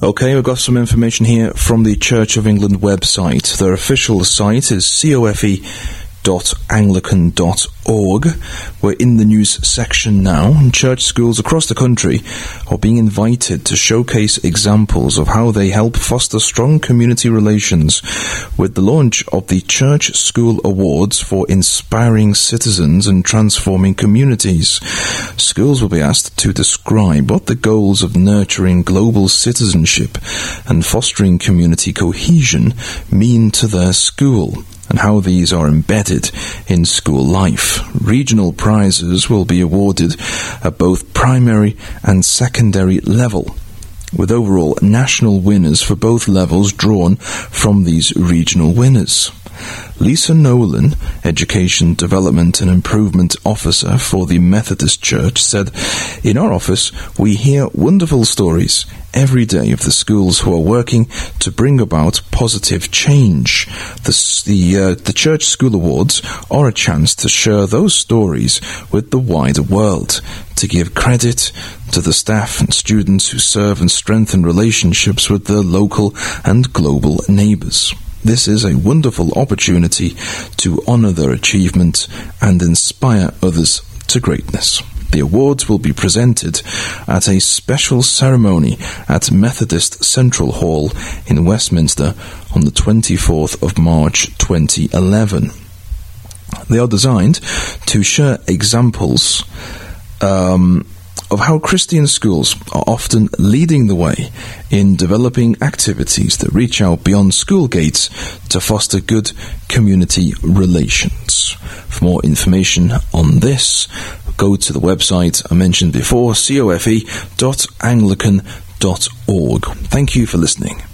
Okay, we've got some information here from the Church of England website. Their official site is cofe.anglican.org. We're in the news section now, and church schools across the country are being invited to showcase examples of how they help foster strong community relations with the launch of the Church School Awards for Inspiring Citizens and Transforming Communities. Schools will be asked to describe what the goals of nurturing global citizenship and fostering community cohesion mean to their school, and how these are embedded in school life. Regional prizes will be awarded at both primary and secondary level, with overall national winners for both levels drawn from these regional winners. Lisa Nolan, Education Development and Improvement Officer for the Methodist Church, said, "In our office, we hear wonderful stories every day of the schools who are working to bring about positive change. The Church School Awards are a chance to share those stories with the wider world, to give credit to the staff and students who serve and strengthen relationships with their local and global neighbours. This is a wonderful opportunity to honour their achievement and inspire others to greatness." The awards will be presented at a special ceremony at Methodist Central Hall in Westminster on the 24th of March 2011. They are designed to share examples of how Christian schools are often leading the way in developing activities that reach out beyond school gates to foster good community relations. For more information on this, go to the website I mentioned before, cofe.anglican.org. Thank you for listening.